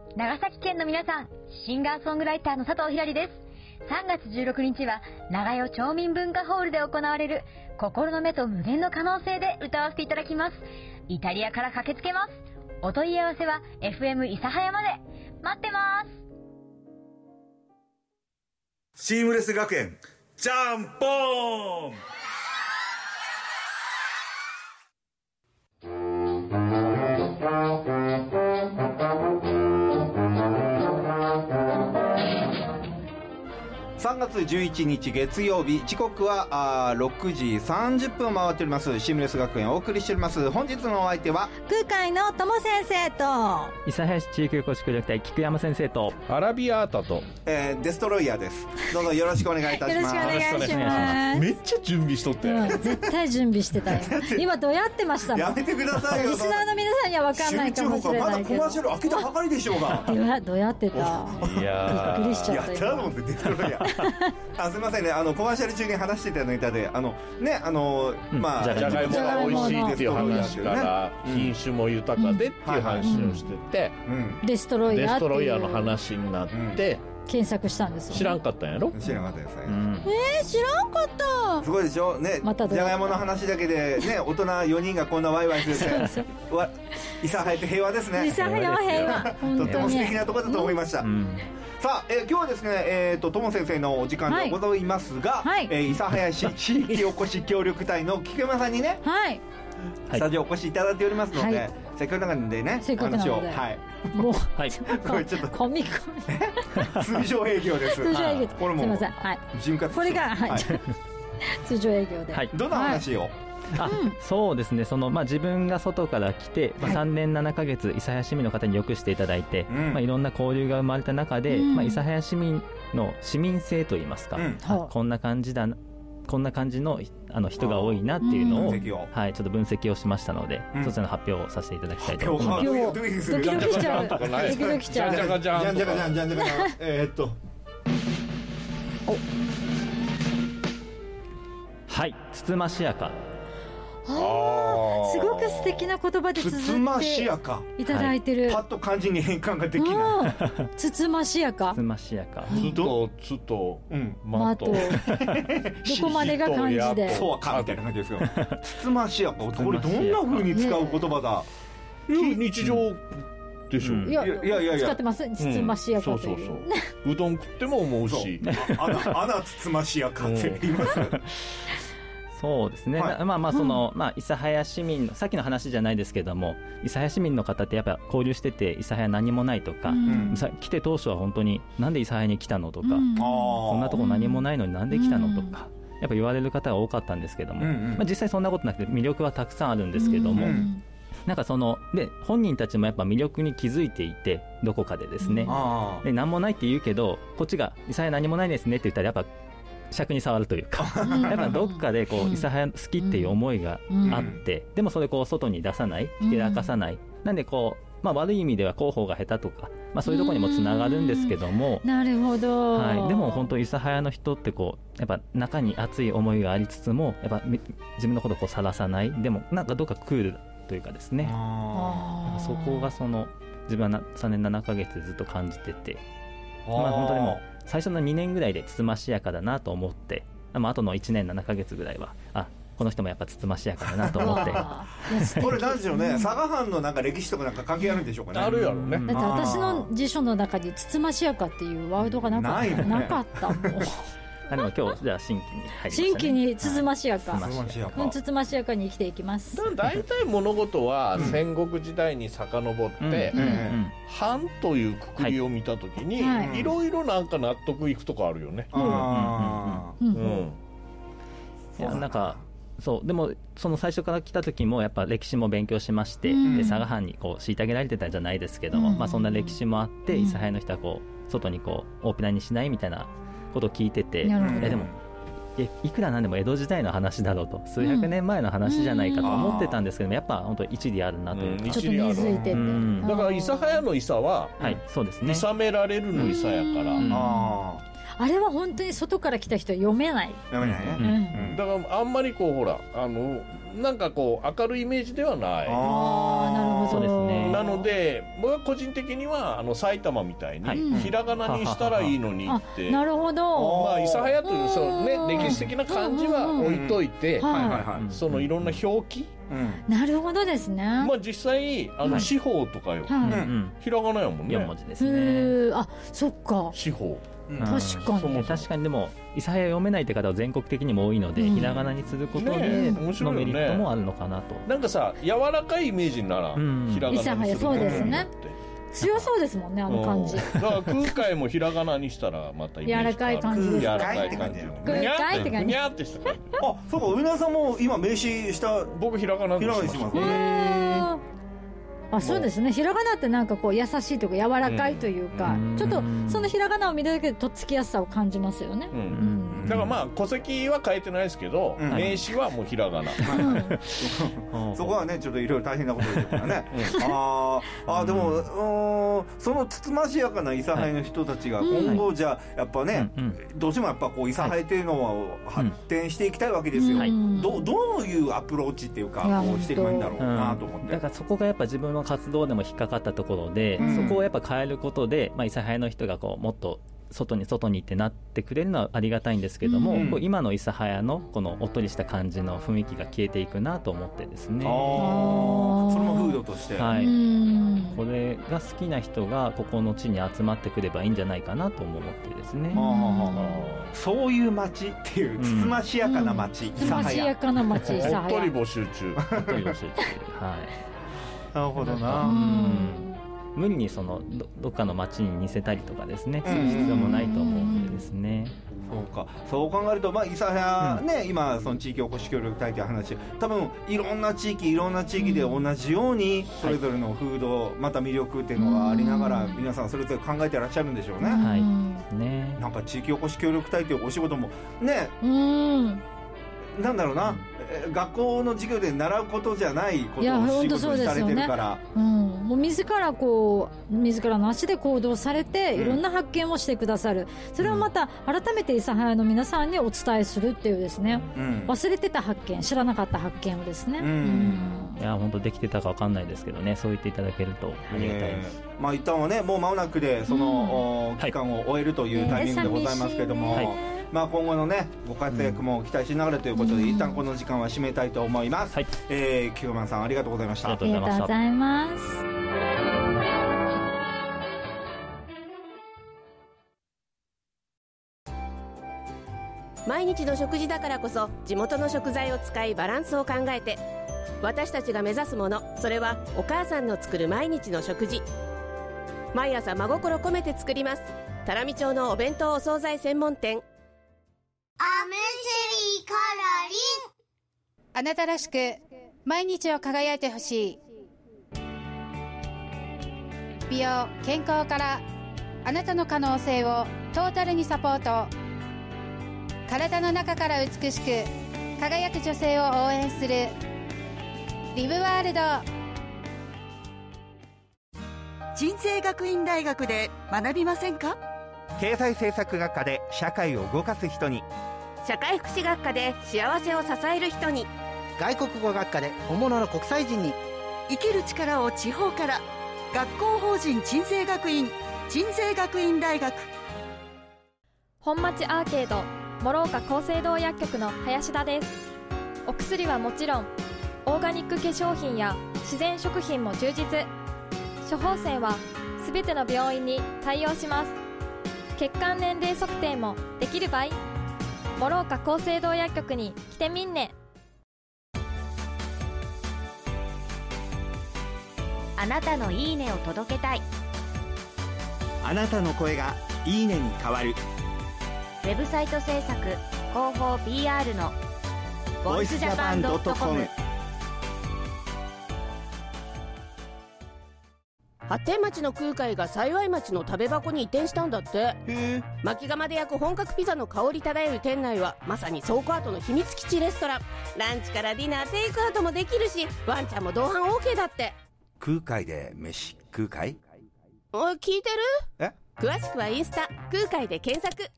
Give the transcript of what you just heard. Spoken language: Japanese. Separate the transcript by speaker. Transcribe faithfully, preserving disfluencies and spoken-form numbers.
Speaker 1: 長崎県の皆さん、シンガーソングライターの佐藤ひらりです。さんがつじゅうろくにちは長与町民文化ホールで行われる心の目と無限の可能性で歌わせていただきます。イタリアから駆けつけます。お問い合わせは エフエム 諫早まで。待ってます。
Speaker 2: シームレス学園ジャンポーン。
Speaker 3: さんがつじゅういちにち月曜日、時刻はあろくじさんじゅっぷんを回っております。シームレス学園をお送りしております。本日のお相手は
Speaker 4: 空海の友先生と
Speaker 5: 諫早市地域おこし協力隊菊山先生と
Speaker 6: アラビアータと、
Speaker 3: えー、デストロイヤーです。どうぞよろしくお願いいたします。
Speaker 4: よろしくお願いします。
Speaker 6: めっちゃ準備しとって、
Speaker 4: うん、絶対準備してたよ今どうやってましたの。
Speaker 3: やめてくださいよ。
Speaker 4: リスナーの皆さんには分かんないかもしれないけど、
Speaker 3: まだコマーシャル開けたばかりでしょうが。
Speaker 4: どうやどうやってた。
Speaker 6: いや
Speaker 4: びっくりしちゃった。
Speaker 3: やったのってデストロイヤーあ、すみませんね、あのコマーシャル中に話していただいたで、あのね、あの、うん、まあ
Speaker 6: じゃがいもが美味しいっていう話から、ね、品種も豊かでっていう話をしてて、
Speaker 4: うん、デストロイヤー
Speaker 6: デストロイヤーの話になって、うん、
Speaker 4: 検索したんですよ、ね、
Speaker 6: 知らんかったんやろ。
Speaker 3: 知らんかったですね、
Speaker 4: うん、えー、知らんかった。
Speaker 3: すごいでしょね、ま、じゃがいもの話だけでね、大人よにんがこんなワイワイするって諫早って平和ですね。
Speaker 4: 諫早は平和
Speaker 3: とっても素敵なところだと思いました、うんうん。さあ、えー、今日はですね、えーと、とも先生のお時間でございますが、はい、えー、諫早市地域おこし協力隊の菊山さんにね、はい、スタジオお越しいただいておりますので、はい、せっかくなんでね、
Speaker 4: せっかくなので、
Speaker 3: はい、
Speaker 4: もう、
Speaker 5: はい、
Speaker 3: これちょっと
Speaker 4: 込み込み
Speaker 3: 通常営業です。
Speaker 4: 通常営業です。
Speaker 3: これも
Speaker 4: すみません、はい、これが、はい、はい、通常営業で、
Speaker 3: はい、どんな話を、はい、
Speaker 5: あ、うん、そうですね、その、まあ、自分が外から来て、まあ、さんねんななかげつ諫早市民の方によくしていただいて、うん、まあ、いろんな交流が生まれた中で、うん、まあ、諫早市民の市民性といいますか、うん、こんな感じだな、こんな感じの、あの人が多いなっていうのを、うん、はい、ちょっと分析をしましたので、うん、そちらの発表をさせていただきたいと思います。
Speaker 4: ドキドキしちゃう。ドキドキしちゃう。
Speaker 6: じゃんじゃかじゃん
Speaker 3: じゃんじゃかじゃんじゃんじゃかじゃん。えーっと。
Speaker 5: お。はい、つつましやか。
Speaker 4: あ、すごく素敵な言葉で綴って
Speaker 3: つつましやか
Speaker 4: いただいてる、はい、
Speaker 3: パッと漢字に変換ができない。
Speaker 4: つつましやか、
Speaker 5: つつましやか、
Speaker 6: つとつと、うん、
Speaker 4: まとどこまでが漢字で
Speaker 3: そうかみたいな感じですよ。つつましやか、これどんな風に使う言葉だ、
Speaker 6: ね、日常でしょ、うん、
Speaker 4: いやいやいや使ってます。つつましやかという、うん、そうそう
Speaker 6: そううどん食っても思うし、
Speaker 3: あな、あなつつましやかって言います
Speaker 5: そうですね、はい、まあまあその、うん、まあ諫早市民のさっきの話じゃないですけども、諫早市民の方ってやっぱ交流してて諫早何もないとか、うん、来て当初は本当になんで諫早に来たのとか、うん、そんなとこ何もないのになんで来たのとか、やっぱ言われる方が多かったんですけども、うんうん、まあ、実際そんなことなくて魅力はたくさんあるんですけども、うん、なんかそので本人たちもやっぱ魅力に気づいていて、どこかでですね、うん、で何もないって言うけど、こっちが諫早何もないですねって言ったらやっぱ尺に触るというかやっぱどっかでこう諫早好きっていう思いがあって、でもそれこう外に出さない、ひけらかさない、なんでこう、まあ、悪い意味では広報が下手とか、まあ、そういうところにもつながるんですけども、
Speaker 4: なるほど、
Speaker 5: はい、でも本当諫早の人ってこうやっぱ中に熱い思いがありつつも、やっぱ自分のことをこう晒さない、でもなんかどっかクールというかですね、あ、そこがその自分はさんねんななかげつずっと感じてて、まあ、本当にもう最初のにねんぐらいでつつましやかだなと思って、まあ後のいちねんななかげつぐらいは、あ、この人もやっぱつつましやかだなと思って
Speaker 3: これなんでしょうね、佐賀藩のなんか歴史とかなんか関係あるんでしょうかね。
Speaker 6: あるやろね。
Speaker 4: だって私の辞書の中につつましやかっていうワードがなかった、ね、なかったもん
Speaker 5: あ、でも今日じゃあ新規に入りましたね。
Speaker 4: 新規につつましやか、
Speaker 3: はい、
Speaker 4: つつましやかに生きていきます。
Speaker 6: だいたい物事は戦国時代に遡って、うんうんうん、藩というくくりを見たときに、はい、いろいろなんか納得いくとこあるよね。
Speaker 3: あ、
Speaker 5: うんうんうんうん、いやなんかそう、でもその最初から来た時もやっぱ歴史も勉強しまして、うん、で佐賀藩にこう虐げられてたんじゃないですけども、うん、まあ、そんな歴史もあって、うん、諫早の人はこう外にこうオープナーにしないみたいなことを聞いてて、いやでもいくらなんでも江戸時代の話だろうと、数百年前の話じゃないかと思ってたんですけども、やっぱ本当一理あるなというか、
Speaker 4: うん、ちょっと根付いてて、うん、
Speaker 6: だから諫早の諫は、
Speaker 5: はい、そうですね、
Speaker 6: 諫められるの諫やから、うんうん、
Speaker 4: ああれは本当に外から来た人は読めない
Speaker 3: 読めないね、
Speaker 6: うんうん、だからあんまりこうほらあのなんかこう明るいイメージではない。
Speaker 4: ああ、なるほど。
Speaker 5: そうですね。
Speaker 6: なので僕は個人的にはあの埼玉みたいにひらがなにしたらいいのにって、
Speaker 4: うん、なるほど。
Speaker 6: まあ諫早というその、ね、歴史的な漢字は置いといて、そのいろんな表記、
Speaker 4: うん、なるほどですね。
Speaker 6: まあ実際あの司法とかよ、はい、ひらがなやもんね。
Speaker 5: よん文字ですね。
Speaker 4: あ、そっか。
Speaker 6: 司法、
Speaker 5: うん、確かに確かに。でも諫早読めないって方は全国的にも多いので、うん、ひらがなにすることでのメリットもあるのかなと、ね、
Speaker 6: なんかさ柔らかいイメージなら、うん、ひらがなにする
Speaker 4: そうですね。強そうですもんね、あの感じ。
Speaker 6: だから空海もひらがなにしたらまたイメージ
Speaker 4: 柔らかい感じです。
Speaker 6: 柔らかい感じ。
Speaker 4: 空海って感じ。
Speaker 6: にゃーってした感じ。
Speaker 3: あ、そうか。上田さんも今名刺した
Speaker 6: 僕ひらがなにします。
Speaker 4: あ、そうですね。ひらがなってなんかこう優しいというか柔らかいというか、うん、ちょっとそのひらがなを見るだけでとっつきやすさを感じますよね。うんうん、
Speaker 6: だからまあ戸籍は変えてないですけど、うん、名刺はもうひらがな。
Speaker 3: うん、そこはねちょっといろいろ大変なことですからね。うん、ああでも、うん、そのつつましやかな諫早の人たちが今後じゃあやっぱね、うん、どうしてもやっぱこう諫早っていうのは発展していきたいわけですよ。はい、どどういうアプローチっていうかこうしていけばいいんだろうなと思って。
Speaker 5: だからそこがやっぱ自分の活動でも引っかかったところで、うん、そこをやっぱ変えることで、まあ、諫早の人がこうもっと外に外に行ってなってくれるのはありがたいんですけども、うん、こう今の諫早のこのおっとりした感じの雰囲気が消えていくなと思ってですね。
Speaker 3: あ、それも風土として、
Speaker 5: はい、うん、これが好きな人がここの地に集まってくればいいんじゃないかなとも思ってですね。うん、
Speaker 3: そういう街っていうつつましやかな街、
Speaker 4: うん、つつましやかな街諫早。
Speaker 6: おっとり募集中。
Speaker 5: おっとり募集中。はい。
Speaker 3: なるほどな。うん、
Speaker 5: 無理にその ど, どっかの町に似せたりとかですね、する必要もないと思うのでですね。
Speaker 3: そうか、そう考えると、まあ、諫早ね、うん、今その地域おこし協力隊という話、多分いろんな地域いろんな地域で同じようにそれぞれの風土、はい、また魅力っていうのがありながら、うん、皆さんそれぞれ考えてらっしゃるんでしょうね。
Speaker 5: はいね。
Speaker 3: なんか地域おこし協力隊というお仕事もね、うん、なんだろうな、うん、学校の授業で習うことじゃないことを仕事にされてるから、
Speaker 4: うん、もう自らこう自らの足で行動されて、いろんな発見をしてくださる、それをまた改めて諫早の皆さんにお伝えするっていうですね、うん、忘れてた発見、知らなかった発見をですね、うんうん、
Speaker 5: いや本当できてたか分かんないですけどね、そう言っていただけるとありがたいです。
Speaker 3: まあ一旦はねもう間もなくでその、うん、期間を終えるというタイミングでございますけれども、はい、まあ、今後のねご活躍も期待しながらということで、うん、一旦この時間は締めたいと思います。はい、えー、キヨマンさんありがとうございました。
Speaker 5: ありがとうございます。
Speaker 7: 毎日の食事だからこそ地元の食材を使いバランスを考えて、私たちが目指すもの、それはお母さんの作る毎日の食事。毎朝真心込めて作ります。多良見町のお弁当お惣菜専門店。
Speaker 8: アムシリカラリン。
Speaker 9: あなたらしく毎日を輝いてほしい。美容健康からあなたの可能性をトータルにサポート。体の中から美しく輝く女性を応援するリブワールド。
Speaker 10: 鎮西学院大学で学びませんか？
Speaker 3: 経済政策学科で社会を動かす人に、
Speaker 7: 社会福祉学科で幸せを支える人に、
Speaker 11: 外国語学科で本物の国際人に、
Speaker 10: 生きる力を地方から。学校法人鎮西学院、鎮西学院大学。
Speaker 12: 本町アーケード諸岡厚生堂薬局の林田です。お薬はもちろんオーガニック化粧品や自然食品も充実。処方箋はすべての病院に対応します。血管年齢測定もできる場合、諸岡厚生堂薬局に来てみんね。
Speaker 13: あなたのいいねを届けたい。
Speaker 14: あなたの声がいいねに変わる。
Speaker 13: ウェブサイト制作広報 ピーアール のボイスジャパンドットコム。
Speaker 7: 発展町の空海が幸町の食べ箱に移転したんだって。へ薪窯で焼く本格ピザの香り漂う店内はまさに倉庫跡の秘密基地レストラン。ランチからディナーテイクアウトもできるし、ワンちゃんも同伴 OK だって。
Speaker 3: 空海で飯空海？
Speaker 7: おい聞いてる？
Speaker 3: え？
Speaker 7: 詳しくはインスタ空海で検索。